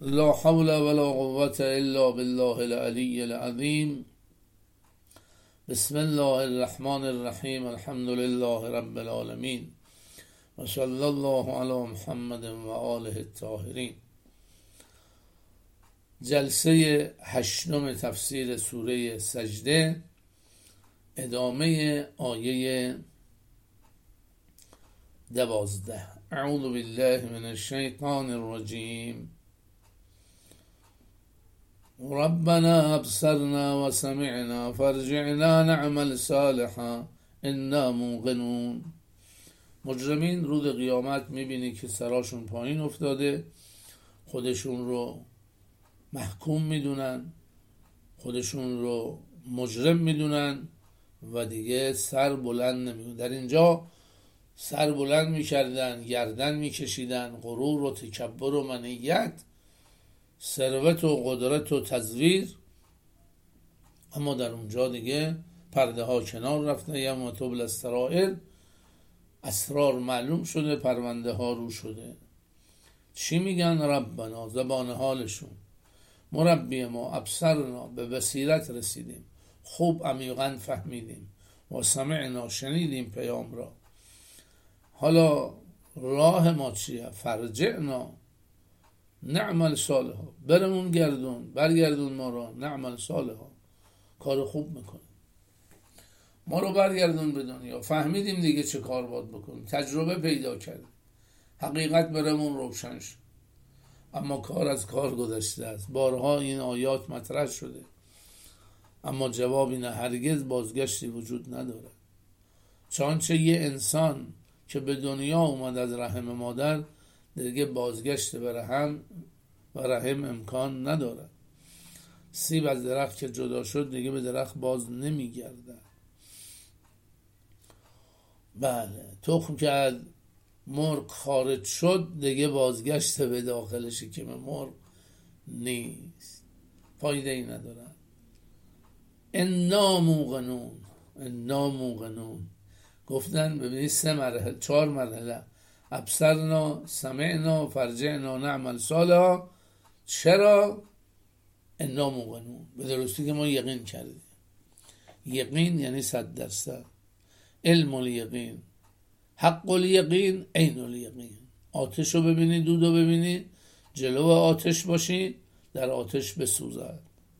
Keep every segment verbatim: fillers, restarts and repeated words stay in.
لا حول ولا قوة الا بالله العلی العظیم. بسم الله الرحمن الرحیم. الحمد لله رب العالمین و صلی الله علی محمد و آله الطاهرین. جلسه هشتم تفسیر سوره سجده، ادامه آیه دوازده. اعوذ بالله من الشیطان الرجیم. ربنا ابصرنا و سمعنا فارجعنا نعمل صالحا انا موقنون. مجرمین روز قیامت میبینی که سراشون پایین افتاده، خودشون رو محکوم میدونن، خودشون رو مجرم میدونن و دیگه سر بلند نمیدونن. در اینجا سر بلند میکردن، گردن میکشیدن، غرور و تکبر و منیت، ثروت و قدرت و تزویر، اما در اونجا دیگه پرده ها کنار رفته. یوم تبلی السرائر، اسرار معلوم شده، پرونده ها رو شده. چی میگن؟ ربنا، زبان حالشون، مربی ما، ابصرنا، به بصیرت رسیدیم، خوب عمیقا فهمیدیم، و سمعنا، شنیدیم پیام را. حالا راه ما چیه؟ فرجعنا نعمل صالحا، برمون گردون، برگردون ما را، نعمل صالحا، کار خوب میکنیم، ما رو برگردون به دنیا. فهمیدیم دیگه چه کار باید بکنیم، تجربه پیدا کردیم، حقیقت برمون روشن شد، اما کار از کار گذشته است. بارها این آیات مطرح شده، اما جوابی نه، هرگز بازگشتی وجود نداره. چانچه یه انسان که به دنیا اومد از رحم مادر، دیگه بازگشت به رحم و رحم امکان نداره. سیب از درخت که جدا شد دیگه به درخت باز نمیگرده. بله، تخم که از مرغ خارج شد دیگه بازگشت به داخل شکم مرغ نیست، فایده ای نداره. انا موقنون، انا موقنون گفتن. ببینید سه مرحله، چهار مرحله: ابصرنا، سمعنا، فرجعنا نعمل صالحا. چرا؟ انا موقنون، به درستی که ما یقین کردیم. یقین یعنی صد درصد. علم الیقین، حق الیقین، عین الیقین. آتش رو ببینی، دود رو ببینی، جلو آتش باشی، در آتش بسوزد.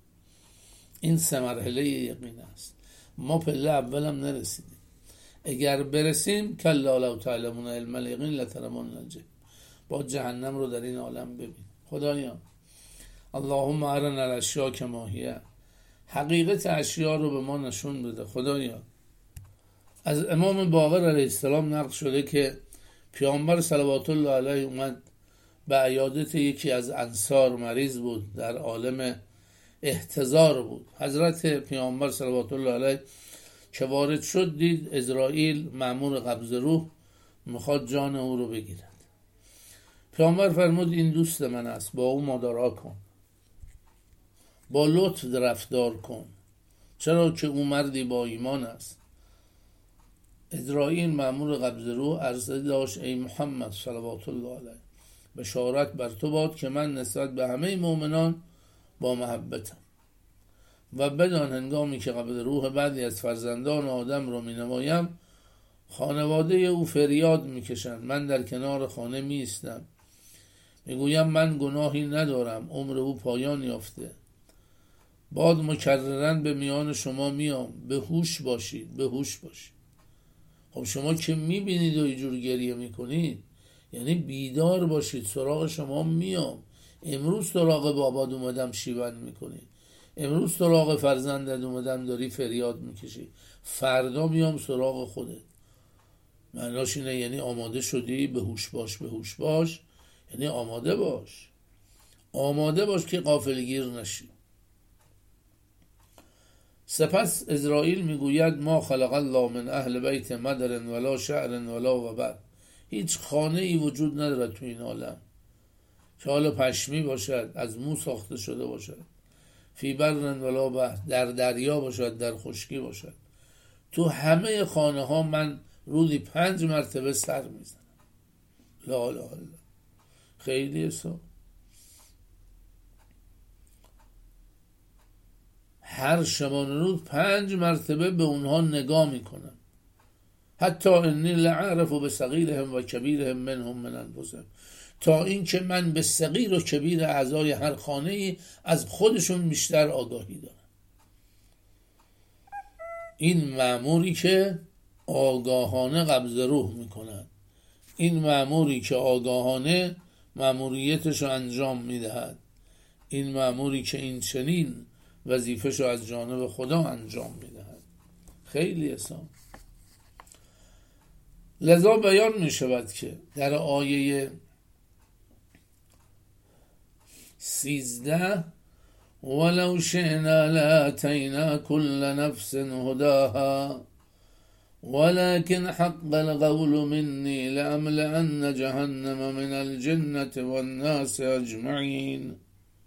این سه مرحله یقین است. ما پله اولم نرسیدیم. اگر برسیم کلا لو تعلمون علم الیقین لترمون الجحیم، با جهنم رو در این عالم ببین. خدایا اللهم ارنا الاشیاء کما هی، حقیقت اشیاء رو به ما نشون بده. خدایا از امام باقر علیه السلام نقل شده که پیامبر صلوات الله علیه اومد به عیادت یکی از انصار، مریض بود، در عالم احتضار بود. حضرت پیامبر صلوات الله علیه که وارد شد، دید عزرائیل مأمور قبض روح میخواد جان او رو بگیرد. پیامبر فرمود این دوست من است، با او مدارا کن، با لطف رفتار کن، چرا که او مردی با ایمان است. عزرائیل مأمور قبض روح عرضه داشت ای محمد صلوات الله علیه، بشارت بر تو باد که من نسبت به همه مؤمنان با محبتم، و بدان هنگامی که قبض روح بعضی از فرزندان آدم رو می نمایم، خانواده او فریاد می کشند. من در کنار خانه می ایستم، می گویم من گناهی ندارم، عمر او پایان یافته. بعد مکررن به میان شما میام، به هوش باشید، به هوش باشید. خب شما که می بینید و اینجور گریه می کنید، یعنی بیدار باشید، سراغ شما میام. امروز سراغ بابات اومدم شیون می کنید، امروز سراغ فرزندت اومدم داری فریاد میکشی، فردا میام سراغ خودت. معناش اینه یعنی آماده شدی، به هوش باش، به هوش باش یعنی آماده باش، آماده باش که غافلگیر نشی. سپس عزرائیل میگوید ما خلق الله من اهل بیت مدر ولا شعر ولا وبر، هیچ خانه ای وجود ندارد تو این عالم که حالا پشمی باشد، از مو ساخته شده باشد، فی بر ولا بحر، در دریا باشد، در خشکی باشد. تو همه خانه ها من روزی پنج مرتبه سر میزنم. لا لا لا، خیلی حساب. هر شبانه روز پنج مرتبه به اونها نگاه میکنم. حتی انی لعرف و به صغیرهم و کبیرهم منهم من انفسهم، تا این که من به صغیر و کبیر اعضای هر خانه‌ای از خودشون بیشتر آگاهی دارم. این مأموری که آگاهانه قبض روح میکنن، این مأموری که آگاهانه مأموریتش رو انجام میدهد، این مأموری که این چنین وظیفش رو از جانب خدا انجام میدهد. خیلی آسان. لذا بیان می شود که در آیه سیزده ولو شئنا لآتینا كل نفس هداها ولكن حق القول مني لأملأن جهنم من الجنة والناس اجمعین.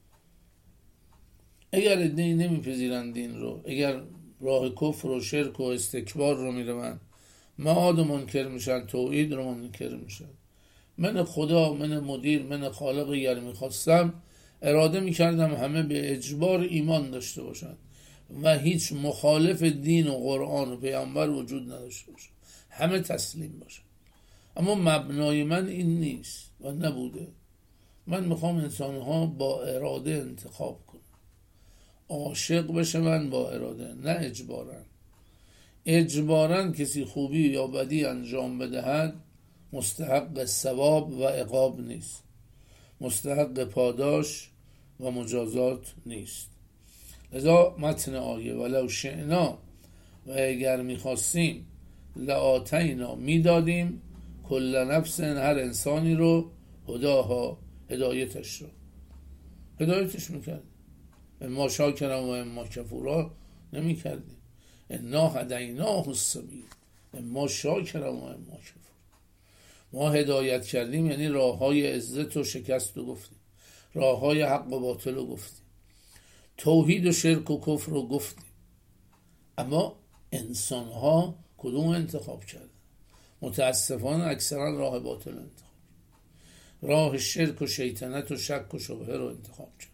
اگر ادعی نمیپذیرند دین رو، اگر راه کفر و شرک و استکبار رو میروند، معاد منکر میشن، توحید رو منکر میشن. من خدا، من مدیر، من خالق اگر میخواستم اراده میکردم همه به اجبار ایمان داشته باشن و هیچ مخالف دین و قرآن و پیامبر وجود نداشته باشن، همه تسلیم باشن. اما مبنای من این نیست و نبوده. من میخوام انسانها با اراده انتخاب کنم، عاشق بشه من با اراده، نه اجبارن. اجبارن کسی خوبی یا بدی انجام بدهد مستحق ثواب و عقاب نیست، مستحق پاداش و مجازات نیست. لذا متن آیه ولو شئنا، و اگر میخواستیم، لآتینا میدادیم، کل نفس هر انسانی رو، هداها هدایتش رو، هدایتش میکردیم. اما شاکرا و اما کفورا نمیکردیم. انا هدیناه السبیل اما شاکرا و اما کفور. ما هدایت کردیم یعنی راه های عزت و شکست رو گفتیم، راه های حق و باطل رو گفتیم، توحید و شرک و کفر رو گفتیم. اما انسان ها کدوم انتخاب کردن؟ متاسفانه اکثرا راه باطل رو انتخاب، راه شرک و شیطنت و شک و شبهه رو انتخاب کرد.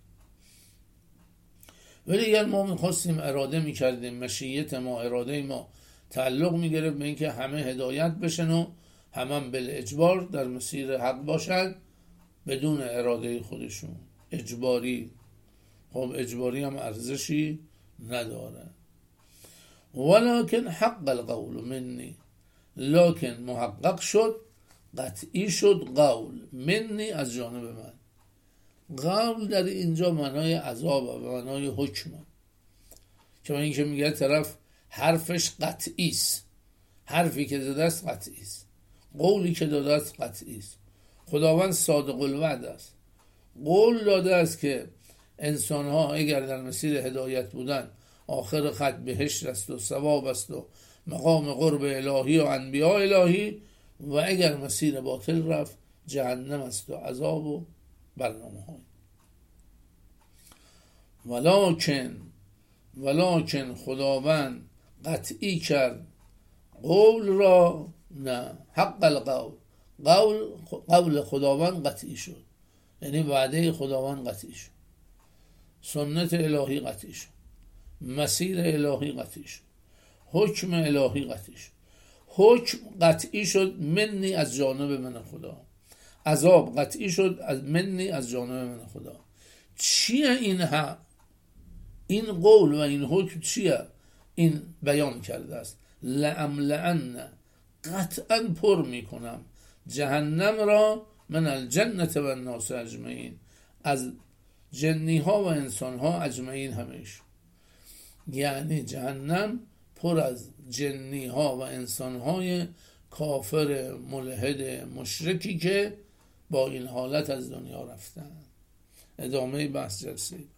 ولی اگر ما میخواستیم، اراده میکردیم، مشیت ما، اراده ما تعلق میگرفت به اینکه همه هدایت بشن و همه هم بالاجبار در مسیر حق باشن بدون اراده خودشون، اجباری. خب اجباری هم ارزشی نداره. ولکن حق القول منی، لکن محقق شد، قطعی شد قول، منی از جانب من. قول در اینجا معنای عذاب و معنای حکمه، که من اینکه میگه طرف حرفش قطعی است، حرفی که داده است قطعی است، قولی که داده است قطعی است. خداوند صادق الوعد است، قول داده است که انسان ها اگر در مسیر هدایت بودن آخر خط بهشت است و ثواب است و مقام قرب الهی و انبیاء الهی، و اگر مسیر باطل رفت جهنم است و عذاب و برنامه های. ولکن ولکن خداوند قطعی کرد قول را، نه حق القول، قول قول خداوند قطعی شد، یعنی وعده خداوند قطعی شد، سنت الهی قطعی شد، مسیر الهی قطعی شد، حکم الهی قطعی شد. حکم قطعی شد منی از جانب من خدا، عذاب قطعی شد از منی از جانب من خدا. چیه این حق؟ این قول و این حکم چیه؟ این بیان کرده است لأملأن، قطعا پر میکنم، جهنم را من الجنة و الناس اجمعین، از جنی ها و انسان ها اجمعین همیش. یعنی جهنم پر از جنی ها و انسان های کافر ملحد مشرکی که با این حالت از دنیا رفتن. ادامه بحث جلسه